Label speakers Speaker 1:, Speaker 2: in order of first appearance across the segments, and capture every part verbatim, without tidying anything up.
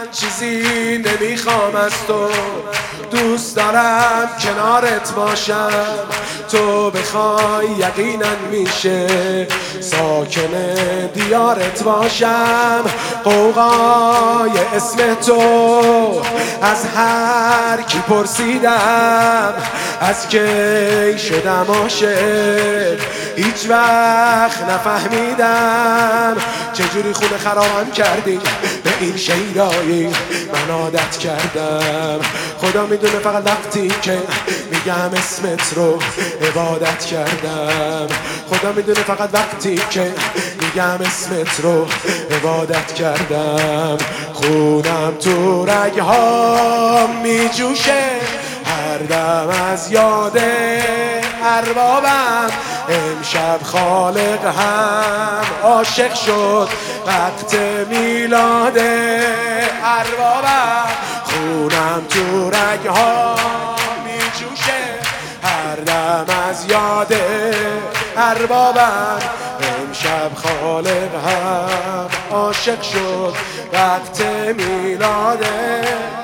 Speaker 1: چیزی نمیخوام از تو، دوست دارم کنارت باشم. تو بخوای یقینا میشه ساکن دیارت باشم. قوقای اسم تو از هر کی پرسیدم، از کی شدم عاشق هیچ وقت نفهمیدم. چجوری خونه خرابم کردی به این شیدایی، من عادت کردم. خدا میدونه فقط وقتی که میگم اسمت رو عبادت کردم. خدا میدونه فقط وقتی که میگم اسمت رو عبادت کردم. خونم تو رگ‌هام میجوشه هر دم از یاد اربابم. امشب خالق هم عاشق شد وقت میلاد اربابم. خونم تو رگ‌هام میجوشه هر دم از یاد اربابم. امشب خالق هم عاشق شد وقت میلاده.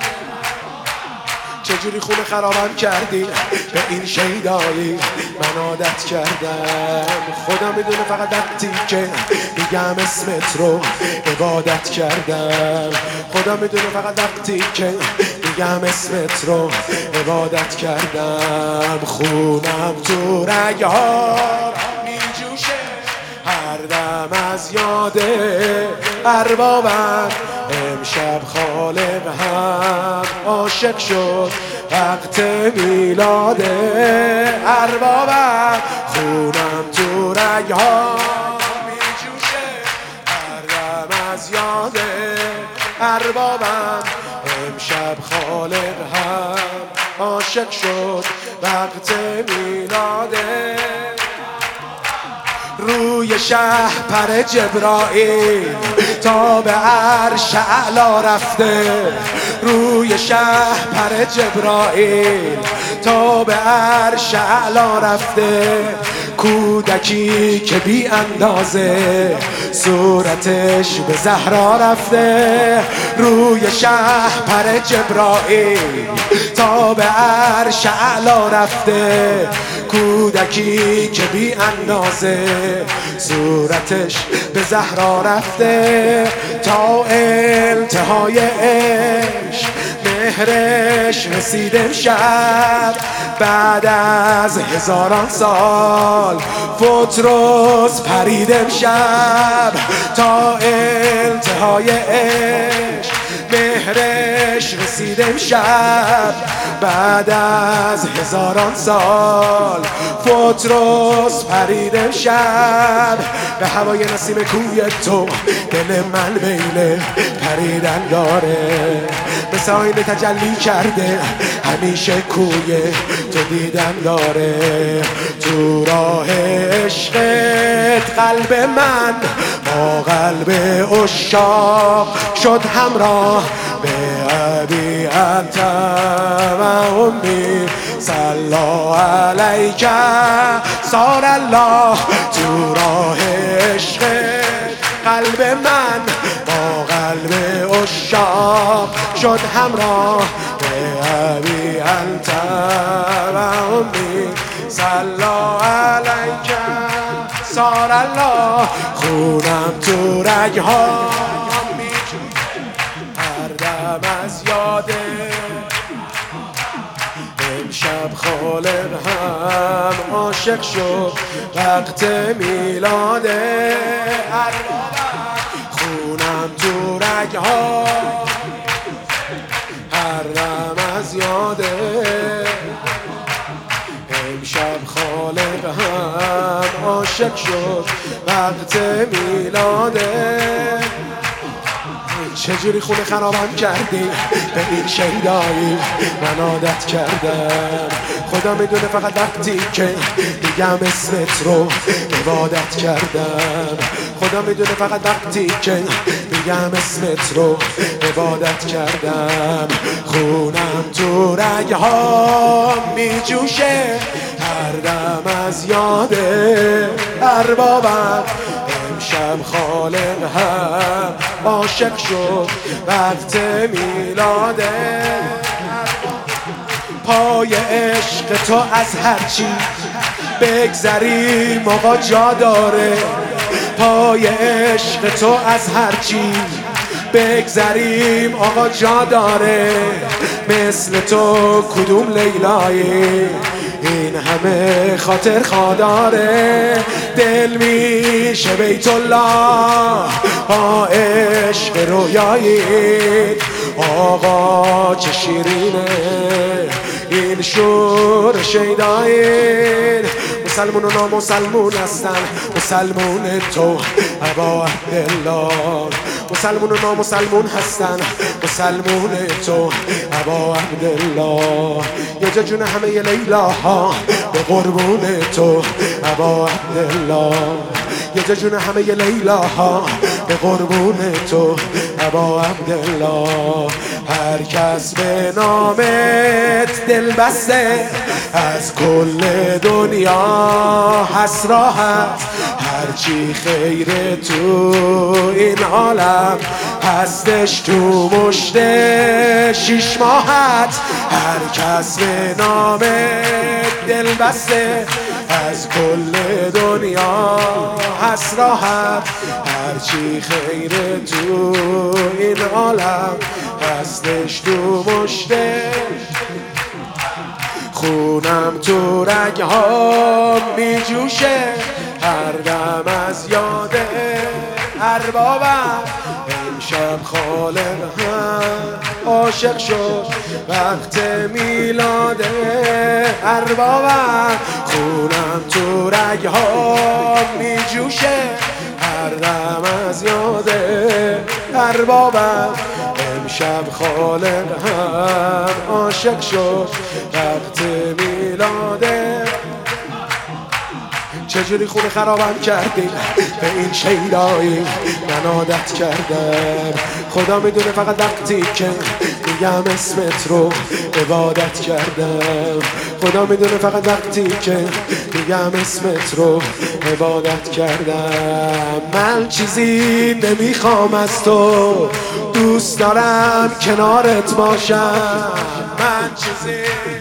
Speaker 1: چجوری خونه خرابم کردی به این شیدایی، من عادت کردم. خدا میدونه فقط وقتی که میگم اسمت رو عبادت کردم. خدا میدونه فقط وقتی که میگم اسمت رو عبادت کردم. خونم تو رگ‌ها میجوشه هر دم از یاد اربابم. امشب خالق هم عاشق شد وقت میلاد اربابم. خونم تو رگ‌ها میجوشه هر دم از یاد اربابم. امشب خالق هم عاشق شد وقت میلاد. روی شهپر جبرائیل تا به عرش اعلی رفته. روی شهپر جبرائیل تا به عرش اعلی رفته. کودکی که بی اندازه صورتش به زهرا رفته. روی شهپر جبرائیل تا به عرش اعلی رفته. کودکی که بی اندازه صورتش به زهرا رفته. تا انتهای عشق مهرش رسید امشب. بعد از هزاران سال فتروس پرید امشب. تا انتهای عشق مهرش رسید امشب. بعد از هزاران سال فتروس پرید امشب. به هوای نسیم کوی تو دل من میل پریدن داره. به ساین تجلی کرده همیشه کوی تو دیدن داره. تو راه عشقت قلب من با قلب عشاق شد همراه. به ابی انت و امی صلی علیک صار الله. تو راه عشقت قلب من با قلب عشاق شد همراه. به ابی انت و امی صلی علیک صار الله. خونم تو رگ‌ها هر دم از یاد امشب خالق هم عاشق شد وقت میلاد اربابم. خونم تو رگ‌ها هر دم از یاد امشب خالق هم عاشق شد وقت میلاد. چجوری خونه خرابم کردی به این شیدایی، من عادت کردم. خدا میدونه فقط وقتی که میگم اسمت رو عبادت کردم. خدا میدونه فقط وقتی که میگم اسمت رو عبادت کردم. خونم تو رگ‌ها میجوشه هر دم از یاد اربابم. امشب خالق هم عاشق شد وقت میلاده. پای عشق تو از هرچی بگذریم آقا جا داره. پای عشق تو از هرچی بگذریم آقا جا داره. مثل تو کدوم لیلایی این همه خاطر خاداره. دل میشه بیت الله با عشق رویایی. آقا چه شیرینه این شور شیدایی. مسلمون و نامسلمون هستن مسلمون تو ابا عبدالله. مسلمون و نامسلمون هستن مسلمون تو ابا عبدالله. یه جا جون همه ی لیلاها به قربون تو ابا عبدالله. یه جا جون همه ی لیلاها به قربون تو ابا عبدالله. هر کس به نامت دل بسته از کل دنیا هست راحت. هرچی خیر تو این عالم هستش تو مشت شیش ماهت. هر کس به نامت دل بسته از کل دنیا هست راحت. هرچی خیر تو این عالم هستش تو مشته. خونم تو رگ‌ها می جوشه هر دم از یاد اربابم. امشب خالق هم عاشق شد وقت میلاد اربابم. خونم تو رگ‌ها می جوشه هر دم از یاد اربابم. امشب خالق هم عاشق شد وقت میلاده. چجوری خونه خرابم کردی به این شیدایی من عادت کردم. خدا میدونه فقط وقتی که میگم اسمت رو عبادت کردم. خدا میدونه فقط وقتی که میگم اسمت رو عبادت کردم. من چیزی نمیخوام از تو دوست دارم کنارت باشم. من چیزی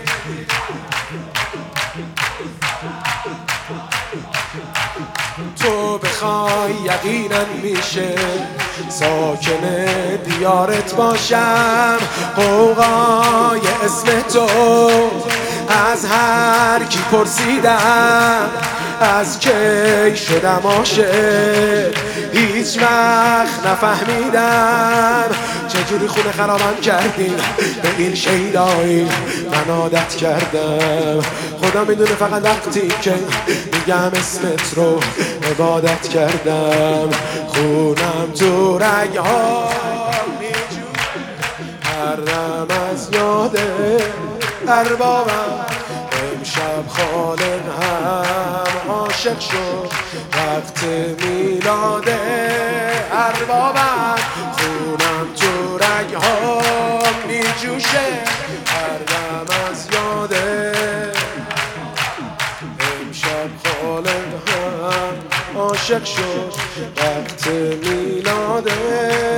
Speaker 1: تو بخوای یقینا میشه ساکن دیارت باشم. قوقای اسم تو از هر کی پرسیدم از کی شدم عاشق هیچ وقت نفهمیدم. چجوری خونه خرابم کردی به این شیدایی من عادت کردم. خدا میدونه فقط وقتی که میگم اسمت رو عبادت کردم. خونم تو رگ‌ها میجوشه هر دم از یاد اربابم. امشب خالق هم عاشق شد وقت میلاد اربابم. خونم تو رگ‌ها میجوشه هر دم از یاد. امشب خالق هم عاشق شد وقت میلاد